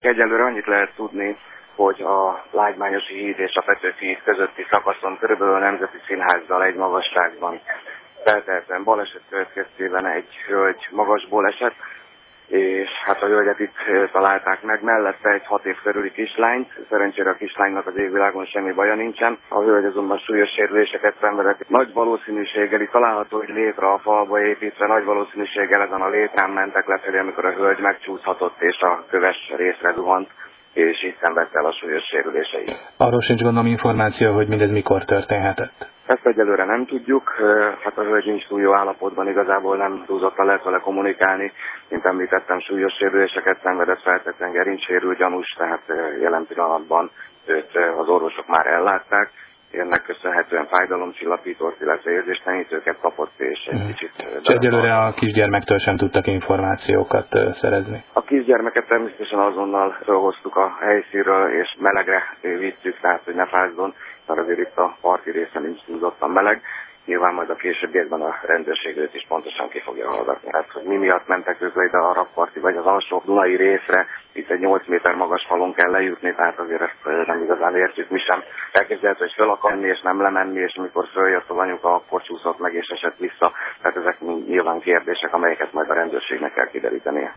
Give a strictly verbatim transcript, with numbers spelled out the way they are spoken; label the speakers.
Speaker 1: Egyelőre annyit lehet tudni, hogy a Lágymányosi híd és a Petőfi híd közötti szakaszon körülbelül a Nemzeti Színházzal egy magasságban feltehetően baleset következtében egy hölgy magasból esett, és hát a hölgyet itt találták meg, mellette egy hat év körüli kislányt, szerencsére a kislánynak az égvilágon semmi baja nincsen, a hölgy azonban súlyos sérüléseket szenvedett. Nagy valószínűséggel itt található egy létra a falba építve, nagy valószínűséggel ezen a létrán mentek lefelé, amikor a hölgy megcsúszhatott és a köves részre zuhant, és így szenvedte el a súlyos sérüléseit.
Speaker 2: Arról sincs gondolom információ, hogy mindez mikor történhetett?
Speaker 1: Ezt egyelőre nem tudjuk, hát a hölgy nincs túl jó állapotban, igazából nem túlzottan lehet vele kommunikálni. Mint említettem, súlyos sérüléseket szenvedett, feltétlenül gerincsérül gyanús, tehát jelen pillanatban őt az orvosok már ellátták. Ennek köszönhetően fájdalomcsillapítót, illetve érzéstelenítőket kapott, és egy hmm. kicsit...
Speaker 2: És egyelőre a kisgyermektől sem tudtak információkat szerezni?
Speaker 1: A kisgyermeket természetesen azonnal felhoztuk a helyszínről, és melegre vittük, tehát hogy ne fázzon, mert azért itt a parti része nincs túlzottan meleg. Nyilván majd a későbbiekben a rendőrség őt is pontosan ki fogja hallgatni. Hát, hogy mi miatt mentek ők le ide a rakparti vagy az alsó Dunai részre, itt egy nyolc méter magas falon kell lejutni, tehát azért ezt nem igazán értjük mi sem. Elképzelhető, hogy föl akar menni és nem lemenni, és amikor följött az anyuka, akkor csúszott meg és esett vissza. Tehát ezek nyilván kérdések, amelyeket majd a rendőrségnek kell kiderítenie.